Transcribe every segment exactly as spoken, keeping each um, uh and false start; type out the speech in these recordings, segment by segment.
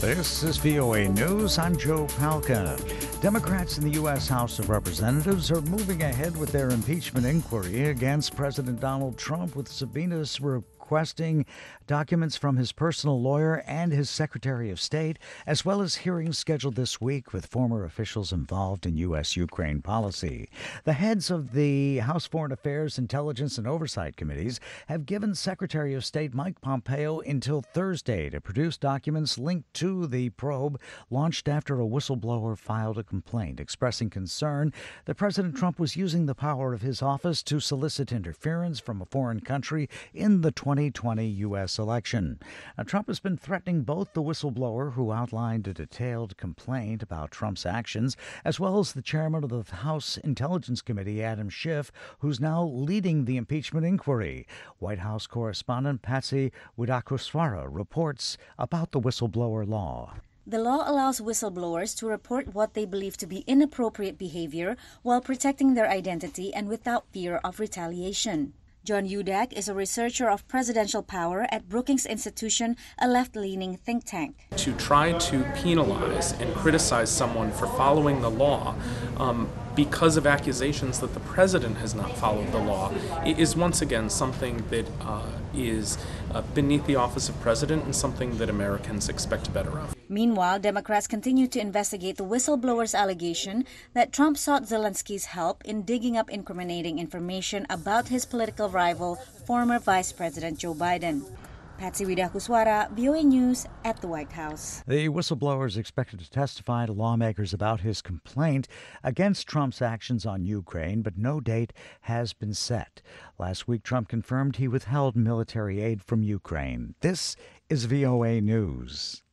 This is V O A News. I'm Joe Palca. Democrats in the U S House of Representatives are moving ahead with their impeachment inquiry against President Donald Trump, with subpoenas requesting documents from his personal lawyer and his Secretary of State, as well as hearings scheduled this week with former officials involved in U S Ukraine policy. The heads of the House Foreign Affairs, Intelligence, and Oversight Committees have given Secretary of State Mike Pompeo until Thursday to produce documents linked to the probe launched after a whistleblower filed a complaint expressing concern that President Trump was using the power of his office to solicit interference from a foreign country in the twenty twenty U S election. Now, Trump has been threatening both the whistleblower who outlined a detailed complaint about Trump's actions, as well as the chairman of the House Intelligence Committee, Adam Schiff, who's now leading the impeachment inquiry. White House correspondent Patsy Widakuswara reports about the whistleblower law. The law allows whistleblowers to report what they believe to be inappropriate behavior while protecting their identity and without fear of retaliation. John Udak is a researcher of presidential power at Brookings Institution, a left-leaning think tank. To try to penalize and criticize someone for following the law um, because of accusations that the president has not followed the law is once again something that uh, is uh, beneath the office of president and something that Americans expect better of. Meanwhile, Democrats continue to investigate the whistleblower's allegation that Trump sought Zelensky's help in digging up incriminating information about his political rival, former Vice President Joe Biden. Patsy Widakuswara, V O A News at the White House. The whistleblower is expected to testify to lawmakers about his complaint against Trump's actions on Ukraine, but no date has been set. Last week, Trump confirmed he withheld military aid from Ukraine. This is V O A News.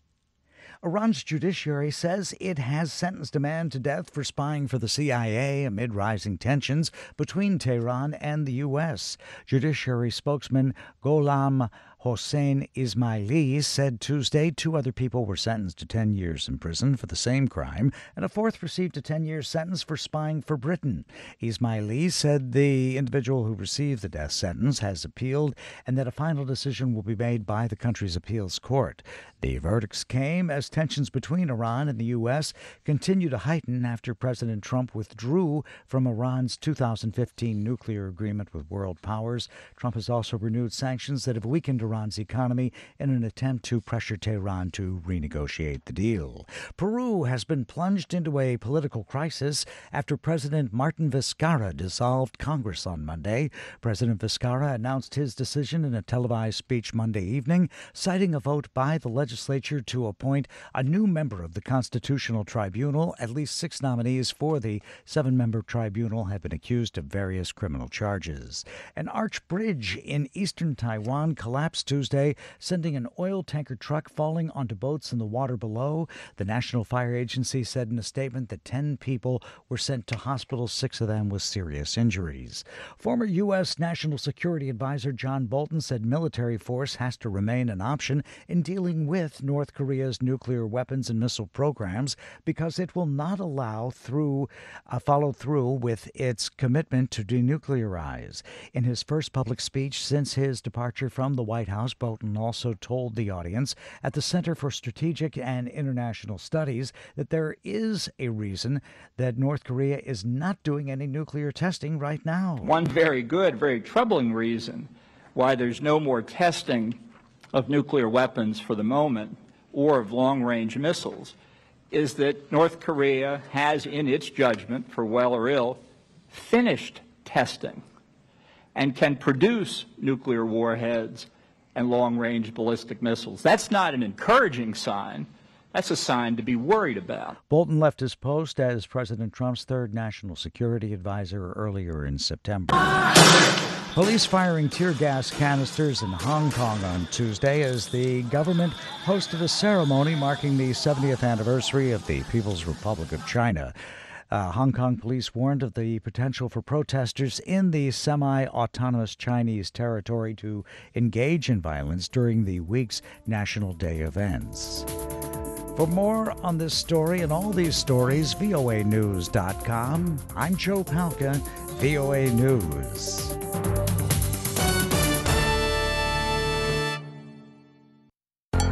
Iran's judiciary says it has sentenced a man to death for spying for the C I A amid rising tensions between Tehran and the U S. Judiciary spokesman Gholam Hossein Ismaili said Tuesday two other people were sentenced to ten years in prison for the same crime, and a fourth received a ten-year sentence for spying for Britain. Ismaili said the individual who received the death sentence has appealed and that a final decision will be made by the country's appeals court. The verdicts came as tensions between Iran and the U S continue to heighten after President Trump withdrew from Iran's two thousand fifteen nuclear agreement with world powers. Trump has also renewed sanctions that have weakened Iran's economy in an attempt to pressure Tehran to renegotiate the deal. Peru has been plunged into a political crisis after President Martin Vizcarra dissolved Congress on Monday. President Vizcarra announced his decision in a televised speech Monday evening, citing a vote by the legislature to appoint a new member of the Constitutional Tribunal. At least six nominees for the seven-member tribunal have been accused of various criminal charges. An arch bridge in eastern Taiwan collapsed Tuesday, sending an oil tanker truck falling onto boats in the water below. The National Fire Agency said in a statement that ten people were sent to hospital, six of them with serious injuries. Former U S. National Security Advisor John Bolton said military force has to remain an option in dealing with North Korea's nuclear weapons and missile programs because it will not allow through uh, follow through with its commitment to denuclearize. In his first public speech since his departure from the White House, Bolton also told the audience at the Center for Strategic and International Studies that there is a reason that North Korea is not doing any nuclear testing right now. One very good, very troubling reason why there's no more testing of nuclear weapons for the moment or of long-range missiles is that North Korea has, in its judgment, for well or ill, finished testing and can produce nuclear warheads and long-range ballistic missiles. That's not an encouraging sign. That's a sign to be worried about. Bolton left his post as President Trump's third national security advisor earlier in September. Police firing tear gas canisters in Hong Kong on Tuesday as the government hosted a ceremony marking the seventieth anniversary of the People's Republic of China. Uh, Hong Kong police warned of the potential for protesters in the semi-autonomous Chinese territory to engage in violence during the week's National Day events. For more on this story and all these stories, V O A news dot com. I'm Joe Palca, V O A News.